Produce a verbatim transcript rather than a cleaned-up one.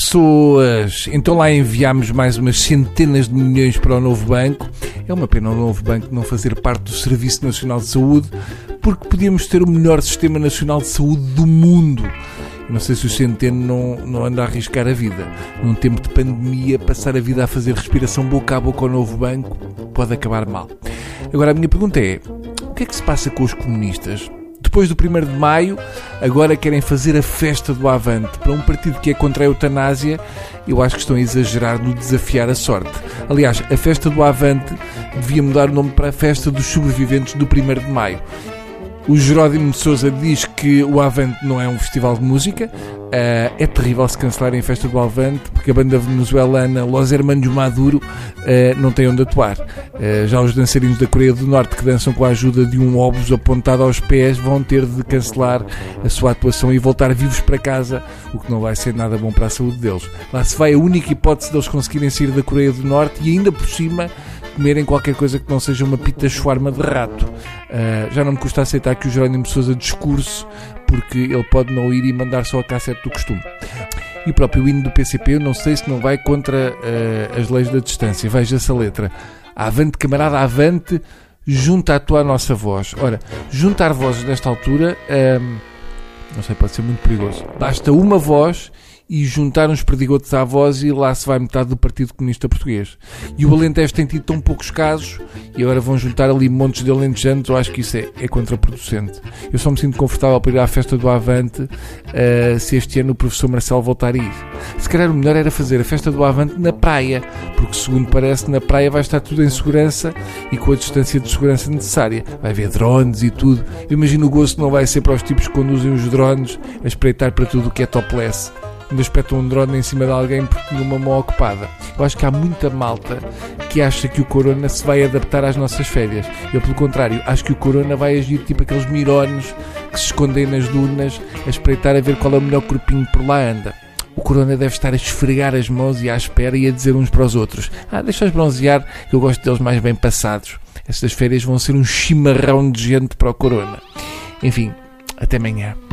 pessoas! Então lá enviámos mais umas centenas de milhões para o novo banco. É uma pena o novo banco não fazer parte do Serviço Nacional de Saúde, porque podíamos ter o melhor Sistema Nacional de Saúde do mundo. Não sei se o Centeno não, não anda a arriscar a vida. Num tempo de pandemia, passar a vida a fazer respiração boca a boca ao novo banco pode acabar mal. Agora, a minha pergunta é: o que é que se passa com os comunistas? Depois do primeiro de maio, agora querem fazer a festa do Avante. Para um partido que é contra a eutanásia, eu acho que estão a exagerar no desafiar a sorte. Aliás, a festa do Avante devia mudar o nome para a festa dos sobreviventes do primeiro de maio. O Jerónimo de Sousa diz que o Avante não é um festival de música. Uh, é terrível se cancelarem a festa do Avante, porque a banda venezuelana Los Hermanos Maduro uh, não tem onde atuar. Uh, já os dançarinos da Coreia do Norte, que dançam com a ajuda de um óbus apontado aos pés, vão ter de cancelar a sua atuação e voltar vivos para casa, o que não vai ser nada bom para a saúde deles. Lá se vai a única hipótese deles conseguirem sair da Coreia do Norte e ainda por cima comerem qualquer coisa que não seja uma pita shawarma de rato. Uh, já não me custa aceitar que o Jerónimo de Sousa discurse, porque ele pode não ir e mandar só a cassete do costume. E o próprio hino do P C P, eu não sei se não vai contra uh, as leis da distância. Veja-se a letra. Avante, camarada, avante, junta a tua a nossa voz. Ora, juntar vozes nesta altura, um, não sei, pode ser muito perigoso. Basta uma voz e juntar uns perdigotos à voz e lá se vai metade do Partido Comunista Português. E o Alentejo tem tido tão poucos casos e agora vão juntar ali montes de alentejanos. Eu acho que isso é, é contraproducente. Eu só me sinto confortável para ir à festa do Avante uh, se este ano o professor Marcelo voltar a ir. Se calhar o melhor era fazer a festa do Avante na praia, porque segundo parece na praia vai estar tudo em segurança e com a distância de segurança necessária. Vai haver drones e tudo. Eu imagino o gosto não vai ser para os tipos que conduzem os drones a espreitar para tudo o que é topless. Ainda espetam um drone em cima de alguém porque tinha uma mão ocupada. Eu acho que há muita malta que acha que o Corona se vai adaptar às nossas férias. Eu, pelo contrário, acho que o Corona vai agir tipo aqueles mirones que se escondem nas dunas a espreitar a ver qual é o melhor corpinho que por lá anda. O Corona deve estar a esfregar as mãos e à espera e a dizer uns para os outros: ah, deixa-os bronzear, que eu gosto deles mais bem passados. Estas férias vão ser um chimarrão de gente para o Corona. Enfim, até amanhã.